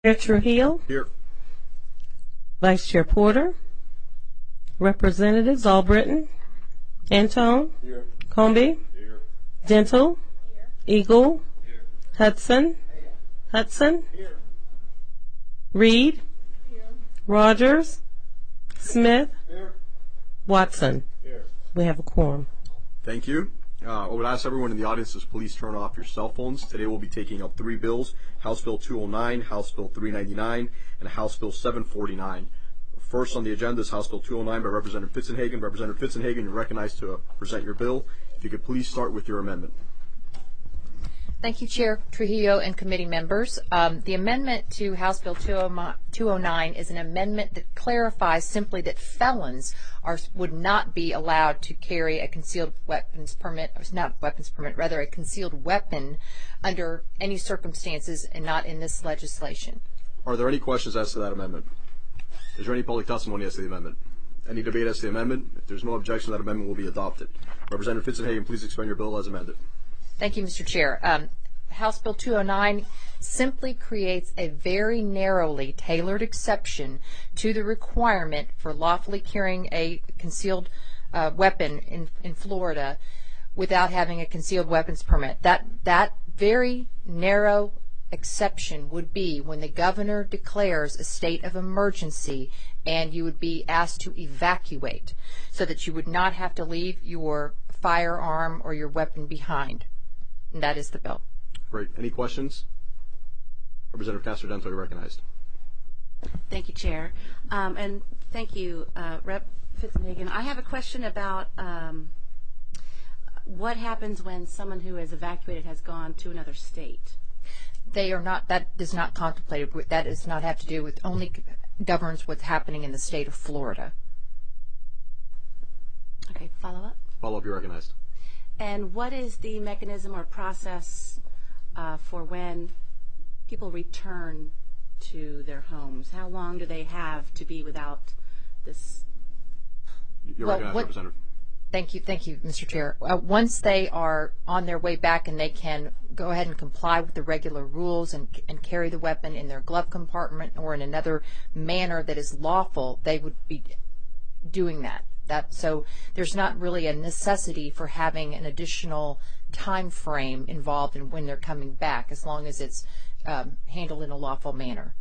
Chair Trujillo, Here. Vice Chair Porter, Representatives Albritton, Antone, Here. Comby, Here. Dental, Eagle, Here. Hudson, Here. Reed, Rogers, Smith, Here. Watson. Here. We have a quorum. Thank you. I would ask everyone in the audience to please turn off your cell phones. Today we'll be taking up 3 bills: House Bill 209, House Bill 399, and House Bill 749. First on the agenda is House Bill 209 by Representative Fitzenhagen. Representative Fitzenhagen, you're recognized to present your bill. If you could please start with your amendment. Thank you, Chair Trujillo and committee members. The amendment to House Bill 209 is an amendment that clarifies simply that felons would not be allowed to carry a concealed weapons permit, rather a concealed weapon under any circumstances and not in this legislation. Are there any questions as to that amendment? Is there any public testimony as to the amendment? Any debate as to the amendment? If there's no objection, that amendment will be adopted. Representative Fitzenhagen, please explain your bill as amended. Thank you, Mr. Chair. House Bill 209 simply creates a very narrowly tailored exception to the requirement for lawfully carrying a concealed weapon in Florida without having a concealed weapons permit. That very narrow exception would be when the governor declares a state of emergency and you would be asked to evacuate so that you would not have to leave your firearm or your weapon behind. And that is the bill. Great. Any questions? Representative Castro-Dental, you're recognized. Thank you, Chair. And thank you, Rep. Fitzenhagen. I have a question about what happens when someone who is evacuated has gone to another state. They are not, that is not contemplated. That does not have to do with, only governs what's happening in the state of Florida. Okay, follow up? Follow up, you're recognized. And what is the mechanism or process for when people return to their homes? How long do they have to be without this? You're recognized, Representative. Thank you, Mr. Chair. Once they are on their way back and they can go ahead and comply with the regular rules and carry the weapon in their glove compartment or in another manner that is lawful, they would be doing that. So there's not really a necessity for having an additional time frame involved in when they're coming back, as long as it's handled in a lawful manner.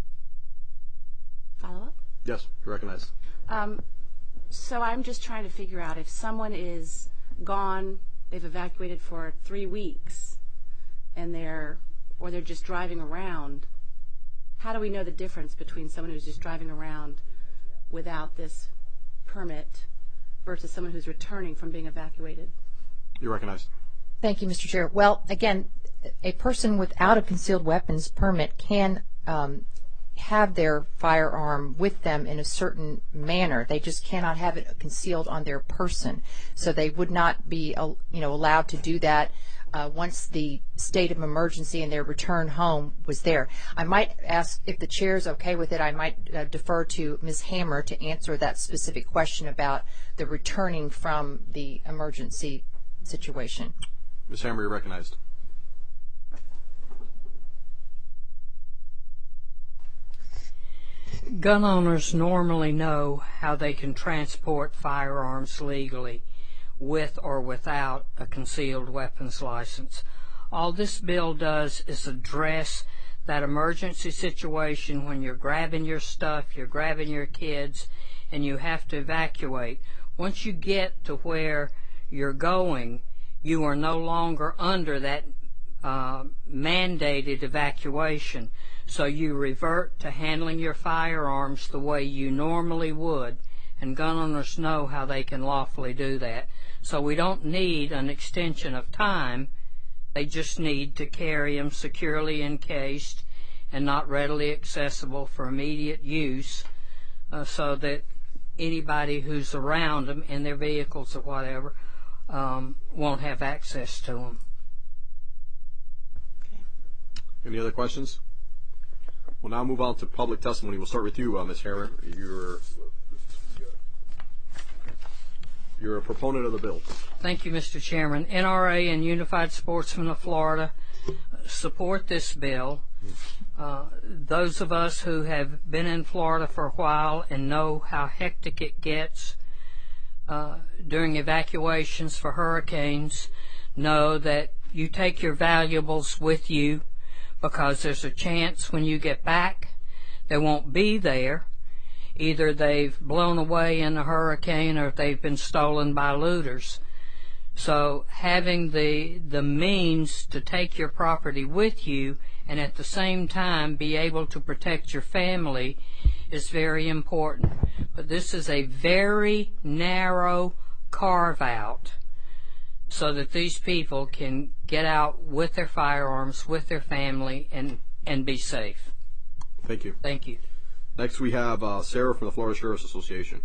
Follow up? Yes, you're recognized. So I'm just trying to figure out if someone is gone, they've evacuated for 3 weeks, and they're just driving around. How do we know the difference between someone who's just driving around without this permit versus someone who's returning from being evacuated? You're recognized. Thank you, Mr. Chair. Well, again, a person without a concealed weapons permit can have their firearm with them in a certain manner. They just cannot have it concealed on their person. So they would not be, allowed to do that once the state of emergency and their return home was there. I might ask, if the chair is okay with it, I might defer to Ms. Hammer to answer that specific question about the returning from the emergency situation. Ms. Hammer, you're recognized. Gun owners normally know how they can transport firearms legally, with or without a concealed weapons license. All this bill does is address that emergency situation when you're grabbing your stuff, you're grabbing your kids, and you have to evacuate. Once you get to where you're going, you are no longer under that mandated evacuation. So you revert to handling your firearms the way you normally would, and gun owners know how they can lawfully do that. So we don't need an extension of time. They just need to carry them securely encased and not readily accessible for immediate use, so that anybody who's around them in their vehicles or whatever won't have access to them. Okay. Any other questions? We'll now move on to public testimony. We'll start with you, Ms. Hammer. You're a proponent of the bill. Thank you, Mr. Chairman. NRA and Unified Sportsmen of Florida support this bill. Those of us who have been in Florida for a while and know how hectic it gets during evacuations for hurricanes know that you take your valuables with you, because there's a chance when you get back they won't be there. Either they've blown away in a hurricane or they've been stolen by looters. So having the means to take your property with you and at the same time be able to protect your family is very important. But this is a very narrow carve-out so that these people can get out with their firearms, with their family, and be safe. Thank you. Thank you. Next we have Sarah from the Florida Sheriff's Association.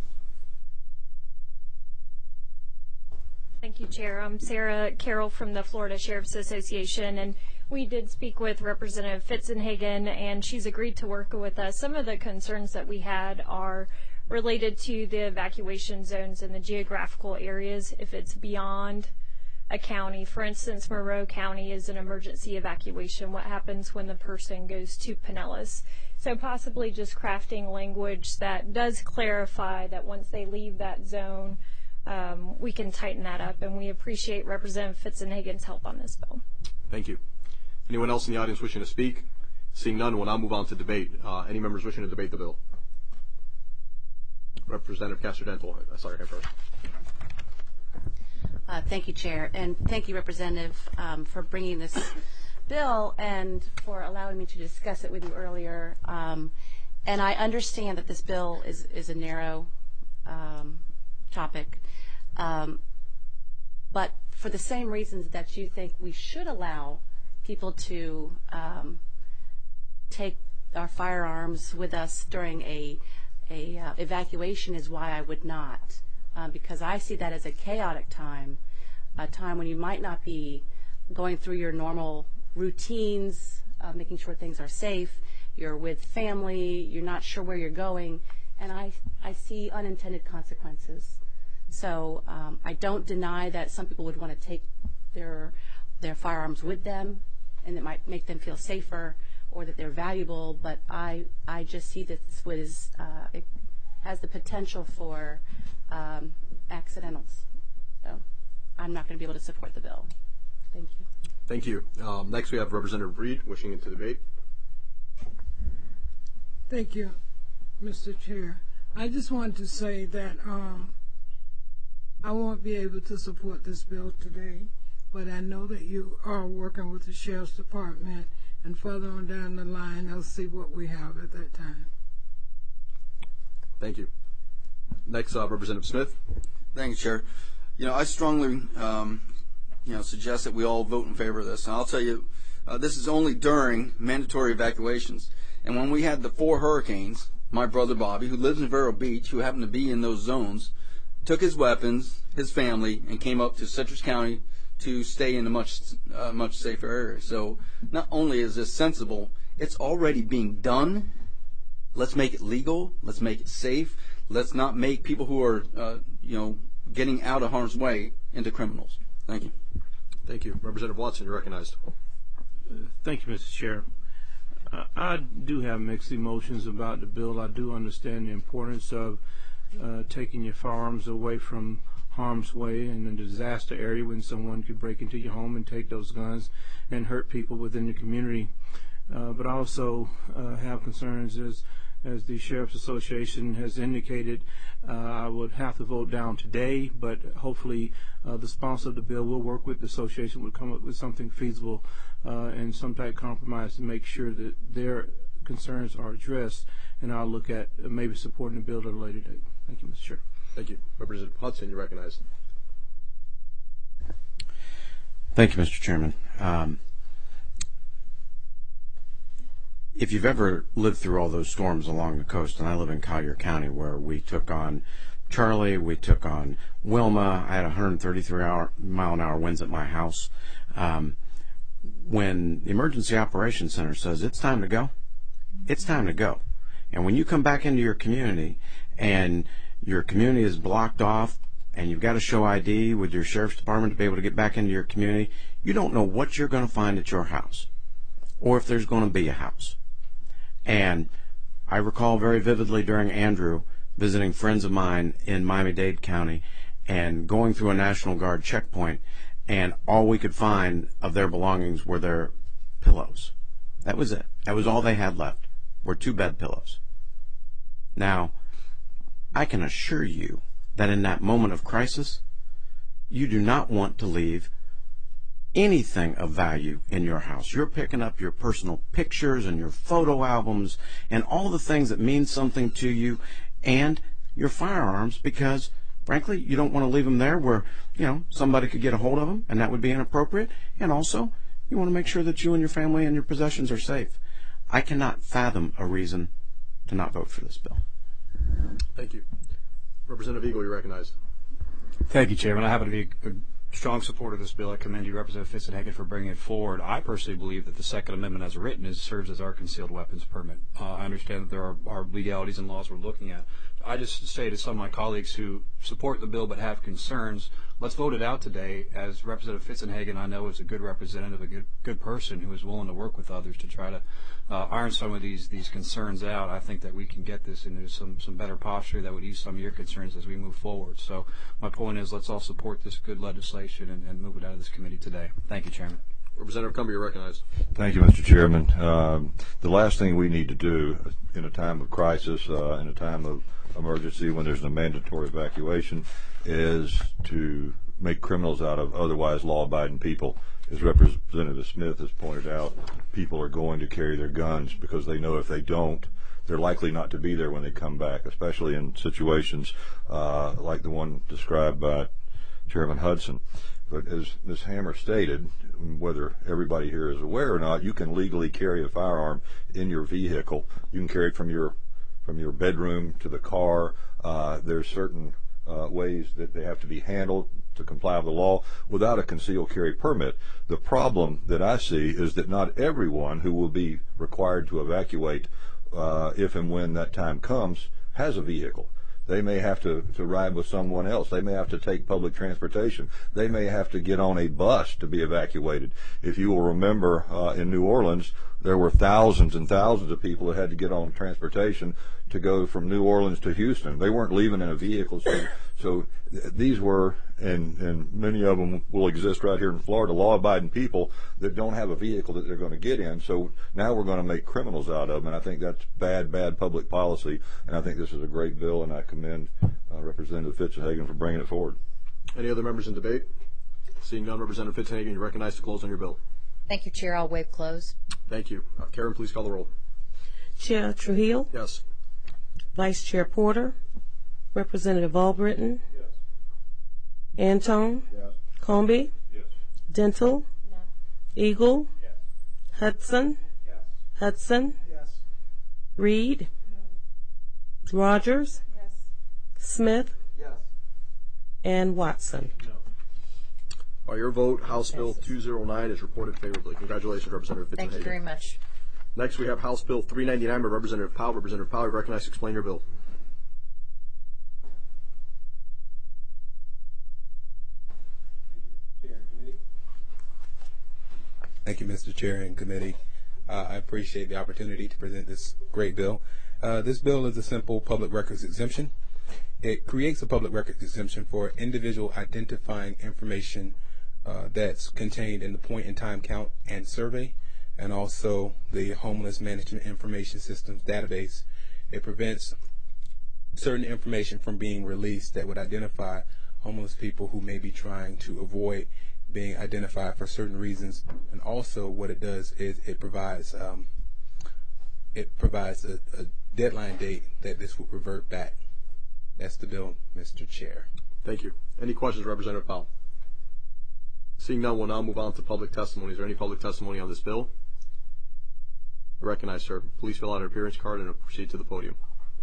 Thank you, Chair. I'm Sarah Carroll from the Florida Sheriff's Association, and we did speak with Representative Fitzenhagen, and she's agreed to work with us. Some of the concerns that we had are related to the evacuation zones and the geographical areas if it's beyond a county. For instance, Monroe County is an emergency evacuation. What happens when the person goes to Pinellas? So possibly just crafting language that does clarify that once they leave that zone, we can tighten that up, and we appreciate Representative Fitzenhagen's help on this bill. Thank you. Anyone else in the audience wishing to speak? Seeing none, we'll now move on to debate. Any members wishing to debate the bill? Representative Castor-Dentel, I saw your hand first. Thank you, Chair, and thank you, Representative, for bringing this bill and for allowing me to discuss it with you earlier. And I understand that this bill is a narrow topic, but for the same reasons that you think we should allow people to take our firearms with us during a evacuation is why I would not, because I see that as a chaotic time, a time when you might not be going through your normal routines, making sure things are safe, you're with family, you're not sure where you're going, and I see unintended consequences. So I don't deny that some people would want to take their firearms with them, and it might make them feel safer, or that they're valuable, but I just see that this it has the potential for accidentals. So I'm not going to be able to support the bill. Thank you. Thank you. Next we have Representative Reed wishing to debate. Thank you, Mr. Chair. I just wanted to say that I won't be able to support this bill today, but I know that you are working with the Sheriff's Department, and further on down the line, I'll see what we have at that time. Thank you. Next, Representative Smith. Thank you, Chair. I strongly, suggest that we all vote in favor of this. And I'll tell you, this is only during mandatory evacuations. And when we had the 4 hurricanes, my brother Bobby, who lives in Vero Beach, who happened to be in those zones, took his weapons, his family, and came up to Citrus County to stay in a much safer area. So not only is this sensible, it's already being done. Let's make it legal. Let's make it safe. Let's not make people who are, getting out of harm's way into criminals. Thank you. Thank you. Representative Watson, you're recognized. Thank you, Mr. Chair. I do have mixed emotions about the bill. I do understand the importance of taking your firearms away from harm's way in a disaster area when someone could break into your home and take those guns and hurt people within your community. But I also have concerns as the Sheriff's Association has indicated. I would have to vote down today, but hopefully the sponsor of the bill will work with the association, will come up with something feasible and some type of compromise to make sure that their concerns are addressed, and I'll look at maybe supporting the bill at a later date. Thank you, Mr. Chair. Thank you. Representative Hudson, you're recognized. Thank you, Mr. Chairman. If you've ever lived through all those storms along the coast, and I live in Collier County where we took on Charlie, we took on Wilma, I had 133-mile-an-hour winds at my house. When the Emergency Operations Center says it's time to go, it's time to go. And when you come back into your community and your community is blocked off and you've got to show ID with your Sheriff's Department to be able to get back into your community, you don't know what you're going to find at your house or if there's going to be a house. And I recall very vividly during Andrew visiting friends of mine in Miami-Dade County and going through a National Guard checkpoint, and all we could find of their belongings were their pillows. That was it. That was all they had left, were 2 bed pillows. Now, I can assure you that in that moment of crisis, you do not want to leave anything of value in your house. You're picking up your personal pictures and your photo albums and all the things that mean something to you, and your firearms, because frankly you don't want to leave them there where somebody could get a hold of them, and that would be inappropriate. And also you want to make sure that you and your family and your possessions are safe. I cannot fathom a reason to not vote for this bill. Thank you. Representative Eagle, you're recognized. Thank you, Chairman. I happen to be a strong supporter of this bill. I commend you, Representative Fitzenhagen, for bringing it forward. I personally believe that the Second Amendment as written serves as our concealed weapons permit. I understand that there are legalities and laws we're looking at. I just say to some of my colleagues who support the bill but have concerns, let's vote it out today, as Representative Fitzenhagen, I know, is a good representative, a good person who is willing to work with others to try to iron some of these concerns out. I think that we can get this into some better posture that would ease some of your concerns as we move forward. So my point is, let's all support this good legislation and move it out of this committee today. Thank you, Chairman. Representative Cumby, you're recognized. Thank you, Mr. Chairman. The last thing we need to do in a time of crisis, in a time of emergency when there's a mandatory evacuation, is to make criminals out of otherwise law-abiding people. As Representative Smith has pointed out, people are going to carry their guns because they know if they don't, they're likely not to be there when they come back, especially in situations like the one described by Chairman Hudson. But as Ms. Hammer stated, whether everybody here is aware or not, you can legally carry a firearm in your vehicle. You can carry it from your bedroom to the car. There's certain ways that they have to be handled to comply with the law without a concealed carry permit. The problem that I see is that not everyone who will be required to evacuate if and when that time comes has a vehicle. They may have to ride with someone else. They may have to take public transportation. They may have to get on a bus to be evacuated. If you will remember, in New Orleans, there were thousands and thousands of people that had to get on transportation to go from New Orleans to Houston. They weren't leaving in a vehicle. So these were, and many of them will exist right here in Florida, law-abiding people that don't have a vehicle that they're going to get in. So now we're going to make criminals out of them, and I think that's bad public policy. And I think this is a great bill, and I commend Representative Fitzenhagen for bringing it forward. Any other members in debate? Seeing none, Representative Fitzenhagen, you're recognized to close on your bill. Thank you, Chair. I'll waive close. Thank you. Karen, please call the roll. Chair Trujillo? Yes. Vice Chair Porter? Representative Albritton? Yes. Antone? Yes. Comby? Yes. Dental? No. Eagle? Yes. Hudson? Yes. Hudson? Yes. Reed? Rogers? Yes. Smith? Yes. And Watson? No. By your vote, House Bill 209 is reported favorably. Congratulations, Representative Fitzenhagen. Thank you very much. Next, we have House Bill 399 by Representative Powell. Representative Powell, you're recognized to explain your bill. Thank you, Mr. Chair and committee. I appreciate the opportunity to present this great bill. This bill is a simple public records exemption. It creates a public records exemption for individual identifying information that's contained in the point-in-time count and survey, and also the Homeless Management Information Systems database. It prevents certain information from being released that would identify homeless people who may be trying to avoid being identified for certain reasons. And also what it does is it provides a deadline date that this will revert back. That's the bill, Mr. Chair. Thank you. Any questions, Representative Powell? Seeing none, we'll now move on to public testimony. Is there any public testimony on this bill? I recognize, sir. Please fill out an appearance card and proceed to the podium.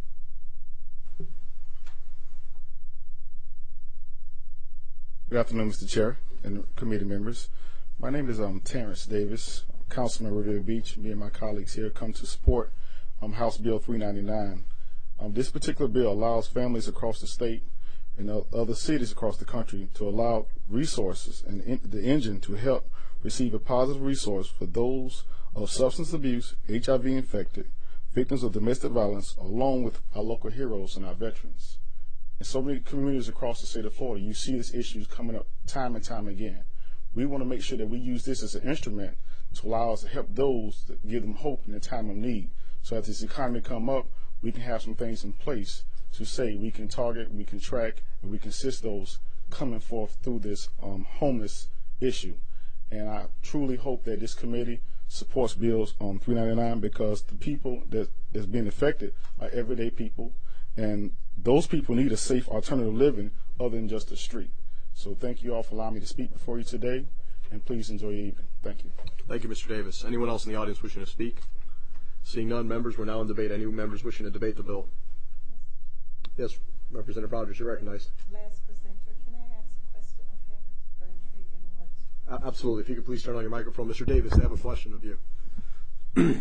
Good afternoon, Mr. Chair and committee members. My name is Terrence Davis, Councilman of Revere Beach. Me and my colleagues here come to support House Bill 399. This particular bill allows families across the state and other cities across the country to allow resources and the engine to help receive a positive resource for those of substance abuse, HIV infected, victims of domestic violence, along with our local heroes and our veterans. In so many communities across the state of Florida, you see these issues coming up time and time again. We want to make sure that we use this as an instrument to allow us to help those, that give them hope in the time of need. So as this economy come up, we can have some things in place to say we can target, we can track, and we can assist those coming forth through this homeless issue. And I truly hope that this committee supports bills on 399, because the people that's being affected are everyday people, and those people need a safe alternative living other than just the street. So thank you all for allowing me to speak before you today, and please enjoy your evening. Thank you. Thank you, Mr. Davis. Anyone else in the audience wishing to speak? Seeing none, members, we're now in debate. Any members wishing to debate the bill? Yes, Representative Rogers, you're recognized. Last presenter, can I ask a question of him? It's very intriguing what... Absolutely. If you could please turn on your microphone. Mr. Davis, I have a question of you.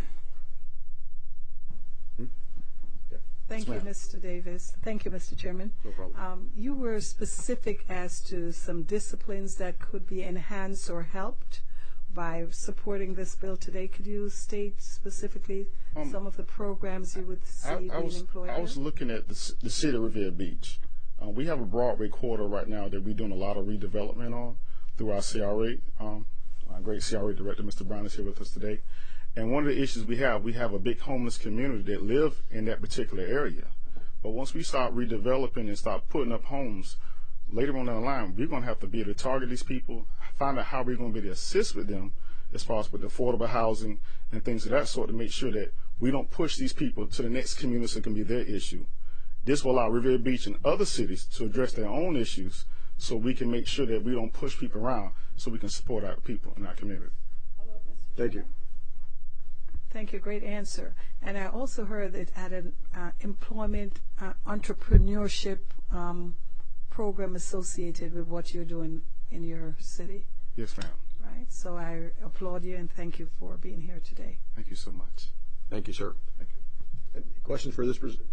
Thank you, Mr. Davis. Thank you, Mr. Chairman. No problem. You were specific as to some disciplines that could be enhanced or helped by supporting this bill today. Could you state specifically some of the programs you would see being employed? I was looking at the city of Revere Beach. We have a Broadway corridor right now that we're doing a lot of redevelopment on through our CRA. Our great CRA director, Mr. Brown, is here with us today. And one of the issues we have a big homeless community that live in that particular area. But once we start redeveloping and start putting up homes, later on down the line, we're going to have to be able to target these people, find out how we're going to be able to assist with them as far as with affordable housing and things of that sort, to make sure that we don't push these people to the next community that can be their issue. This will allow Revere Beach and other cities to address their own issues, so we can make sure that we don't push people around, so we can support our people in our community. Thank you. Thank you. Great answer. And I also heard that at an employment entrepreneurship program associated with what you're doing in your city. Yes, ma'am. Right. So I applaud you and thank you for being here today. Thank you so much. Thank you, sir. Thank you. Any questions for this person?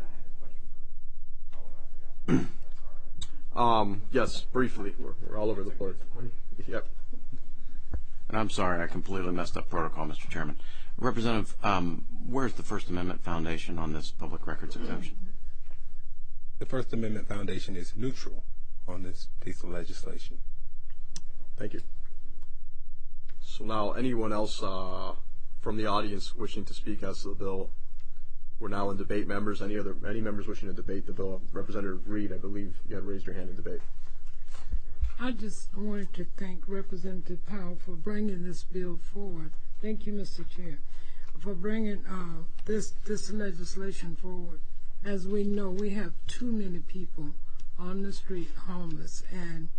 Yes, briefly. We're all over the place. Yep. And I'm sorry, I completely messed up protocol, Mr. Chairman. Representative, where's the First Amendment Foundation on this public records exemption? The First Amendment Foundation is neutral on this piece of legislation. Thank you. So now, anyone else from the audience wishing to speak as to the bill? We're now in debate. Members, any members wishing to debate the bill? Representative Reed, I believe you had raised your hand in debate. I just wanted to thank Representative Powell for bringing this bill forward. Thank you, Mr. Chair, for bringing this legislation forward. As we know, we have too many people on the street homeless, and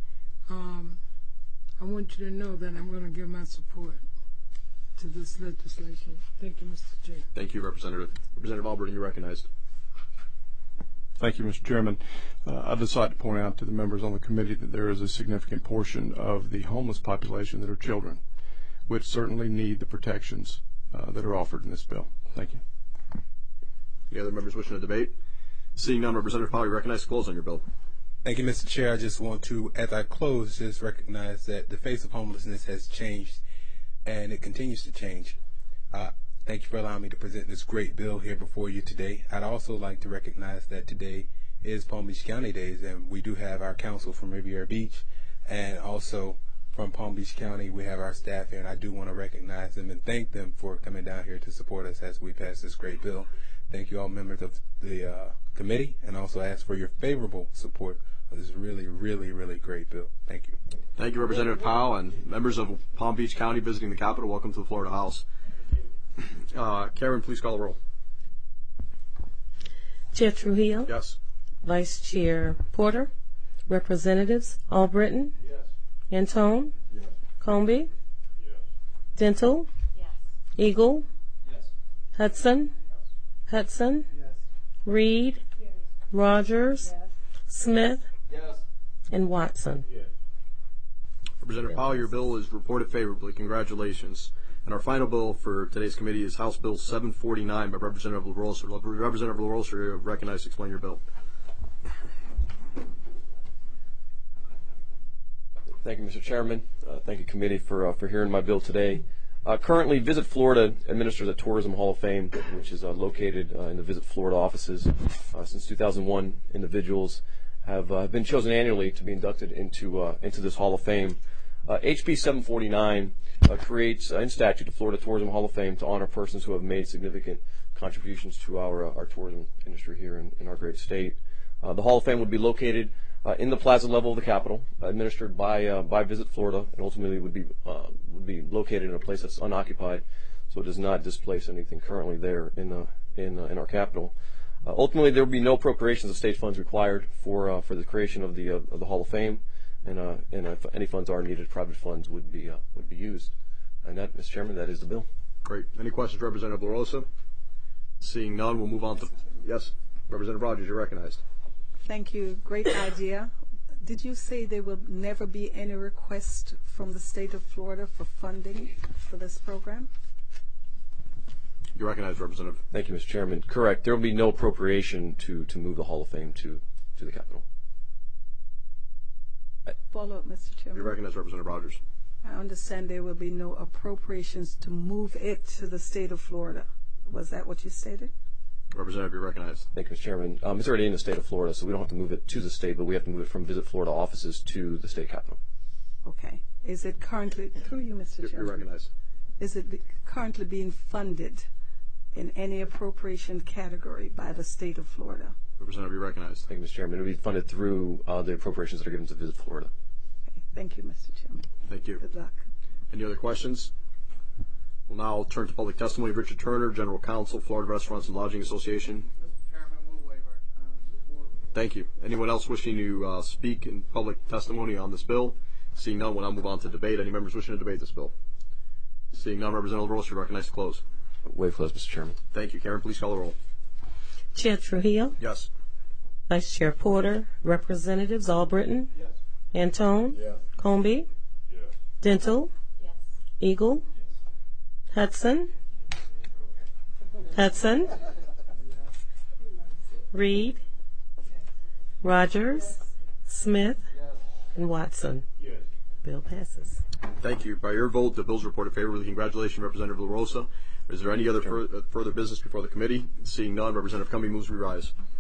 I want you to know that I'm going to give my support to this legislation. Thank you, Mr. Chair. Thank you, Representative. Representative Albertin, you're recognized. Thank you, Mr. Chairman. I'd just like to point out to the members on the committee that there is a significant portion of the homeless population that are children, which certainly need the protections that are offered in this bill. Thank you. Any other members wishing to debate? Seeing none, Representative Powell, you recognize to close on your bill. Thank you, Mr. Chair. I just want to, as I close, just recognize that the face of homelessness has changed, and it continues to change. Thank you for allowing me to present this great bill here before you today. I'd also like to recognize that today is Palm Beach County Days, and we do have our council from Riviera Beach, and also from Palm Beach County, we have our staff here, and I do want to recognize them and thank them for coming down here to support us as we pass this great bill. Thank you all members of the committee, and also ask for your favorable support of this really, really, really great bill. Thank you. Thank you, Representative Powell, and members of Palm Beach County visiting the Capitol. Welcome to the Florida House. Karen, please call the roll. Chair Trujillo? Yes. Vice Chair Porter? Representatives Albritton? Yes. Antone? Yes. Comby? Yes. Dental? Yes. Eagle? Yes. Hudson? Hudson? Yes. Reed? Yes. Rogers? Yes. Smith? Yes. And Watson? Yes. Representative Powell, your bill is reported favorably. Congratulations. And our final bill for today's committee is House Bill 749 by Representative LaRosa. Representative LaRosa, you're recognized to explain your bill. Thank you, Mr. Chairman. Thank you, committee, for hearing my bill today. Currently, Visit Florida administers a Tourism Hall of Fame, which is located in the Visit Florida offices. Since 2001, individuals have been chosen annually to be inducted into this Hall of Fame. HB 749 creates, in statute, the Florida Tourism Hall of Fame to honor persons who have made significant contributions to our tourism industry here in our great state. The Hall of Fame would be located in the plaza level of the Capitol, administered by Visit Florida, and ultimately would be located in a place that's unoccupied, so it does not displace anything currently there in our Capitol. Ultimately, there will be no appropriations of state funds required for the creation of the Hall of Fame, and if any funds are needed, private funds would be used. And that, Mr. Chairman, that is the bill. Great. Any questions, Representative LaRosa? Seeing none, we'll move on to yes, Representative Rogers, you're recognized. Thank you. Great idea. Did you say there will never be any request from the state of Florida for funding for this program? You're recognized, Representative. Thank you, Mr. Chairman. Correct. There will be no appropriation to move the Hall of Fame to the Capitol. Follow up, Mr. Chairman. You're recognized, Representative Rogers. I understand there will be no appropriations to move it to the state of Florida. Was that what you stated? Representative, you're recognized. Thank you, Mr. Chairman. It's already in the state of Florida, so we don't have to move it to the state, but we have to move it from Visit Florida offices to the state capitol. Okay. Is it currently, through you, Mr. Chairman? You're recognized. Is it currently being funded in any appropriation category by the state of Florida? Representative, you're recognized. Thank you, Mr. Chairman. It will be funded through the appropriations that are given to Visit Florida. Okay. Thank you, Mr. Chairman. Thank you. Good luck. Any other questions? We'll now turn to public testimony. Richard Turner, General Counsel, Florida Restaurants and Lodging Association. Mr. Chairman, we'll waive our time. Thank you. Anyone else wishing to speak in public testimony on this bill? Seeing none, we'll now move on to debate. Any members wishing to debate this bill? Seeing none, Representative LaRosa, you're recognized to close. Waive close, Mr. Chairman. Thank you. Karen, please call the roll. Chair Trujillo? Yes. Vice Chair Porter? Representatives Albritton? Yes. Antone? Yes. Comby? Yes. Dental? Yes. Eagle? Hudson? Hudson? Reed? Rogers? Smith? And Watson? Yes. Bill passes. Thank you. By your vote, the bill's reported favorably. Congratulations, Representative LaRosa. Is there any other further business before the committee? Seeing none, Representative Cummey moves we rise.